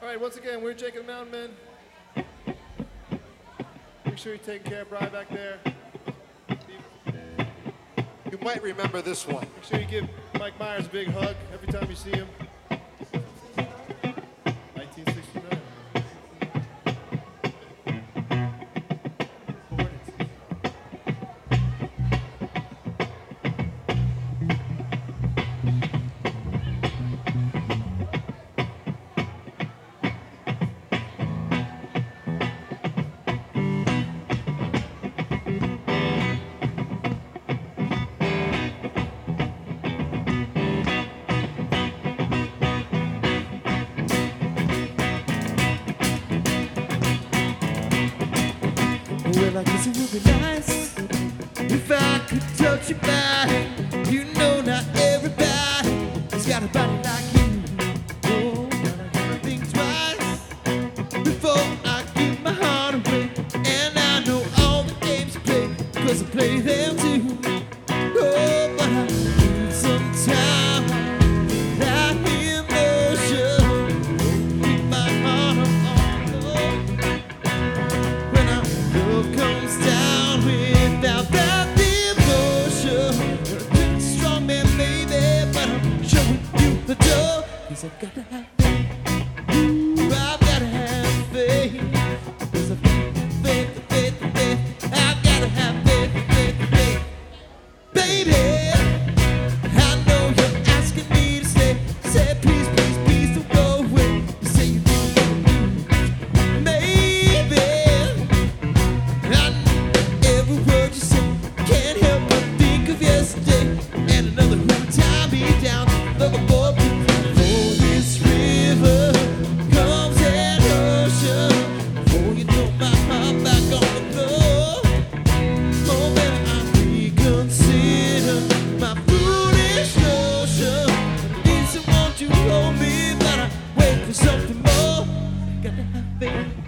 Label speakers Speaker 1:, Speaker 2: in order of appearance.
Speaker 1: All right, once again, we're Jake and the Mountain Men. Make sure you take care of Bri back there.
Speaker 2: You might remember this one.
Speaker 1: Make sure you give Mike Myers a big hug every time you see him. 1969.
Speaker 3: Well, I guess it would be nice if I could touch your body. You know, not everybody's got a body like you. Oh, but I gotta think twice before I give my heart away. And I know all the games you play, 'cause I play them too. Oh, but I need some time, that emotion, keep my heart on low. When our love comes down without that devotion, you're a strong man, baby, but I'm showing you the door. 'Cause I've got to have faith. Ooh, I've got to have faith. 'Cause I've got faith, faith, faith. I've got to have faith, faith, faith. Baby, I know you're asking me to stay. Say please, please, please don't go away. You say you do, maybe. Every word you say, can't help but think of yesterday and another who would tie me down, love a boy. For this river comes an ocean, for you know my heart back on the floor. Oh, baby, I reconsider my foolish notion. I need someone to hold me, but I wait for something more. Gotta have faith.